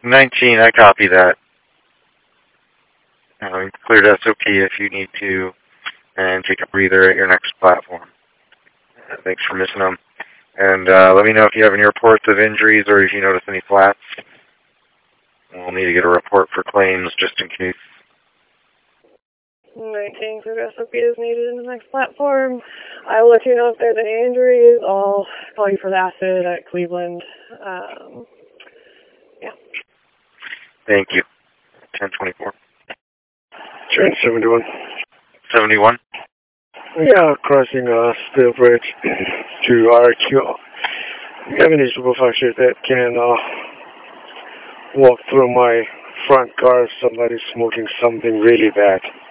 19, I copy that. Cleared SOP if you need to, and take a breather at your next platform. Thanks for missing them. And let me know if you have any reports of injuries or if you notice any flats. We'll need to get a report for claims just in case. 19 cleared SOP is needed in the next platform. I will let you know if there's any injuries. I'll call you for the acid at Cleveland. Yeah. Thank you. 1024. Train 71. 71? Yeah, crossing Steel Bridge to RQ. You have any supervisor that can walk through my front car if somebody's smoking something really bad?